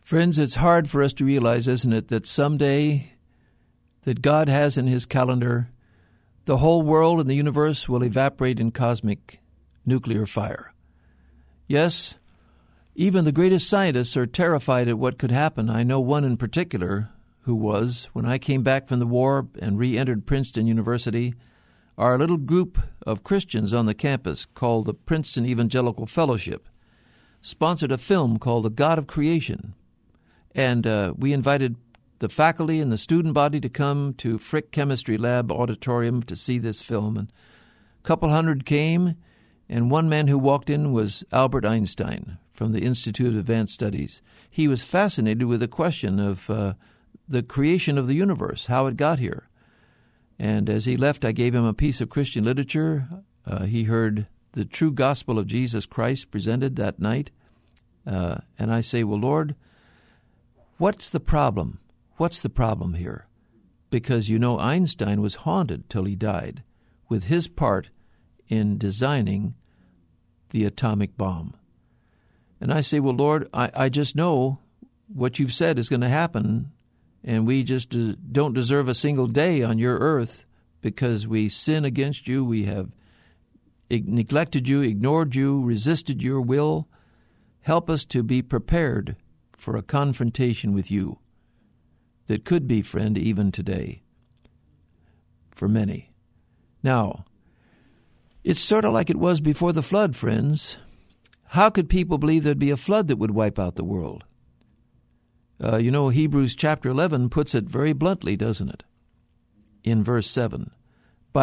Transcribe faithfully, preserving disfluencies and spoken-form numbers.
Friends, it's hard for us to realize, isn't it, that someday that God has in his calendar the whole world and the universe will evaporate in cosmic nuclear fire. Yes, even the greatest scientists are terrified at what could happen. I know one in particular who was. When I came back from the war and re-entered Princeton University, our little group of Christians on the campus called the Princeton Evangelical Fellowship sponsored a film called The God of Creation. And uh, we invited the faculty and the student body to come to Frick Chemistry Lab Auditorium to see this film. And a couple hundred came, and one man who walked in was Albert Einstein from the Institute of Advanced Studies. He was fascinated with the question of uh, the creation of the universe, how it got here. And as he left, I gave him a piece of Christian literature. Uh, he heard the true gospel of Jesus Christ presented that night. Uh, and I say, well, Lord, what's the problem? What's the problem here? Because, you know, Einstein was haunted till he died with his part in designing the atomic bomb. And I say, well, Lord, I, I just know what you've said is going to happen, and we just uh, don't deserve a single day on your earth because we sin against you, we have neglected you, ignored you, resisted your will. Help us to be prepared for a confrontation with you that could be, friend, even today, for many. Now, it's sort of like it was before the flood, friends. How could people believe there'd be a flood that would wipe out the world? Uh, you know, Hebrews chapter eleven puts it very bluntly, doesn't it? In verse seven.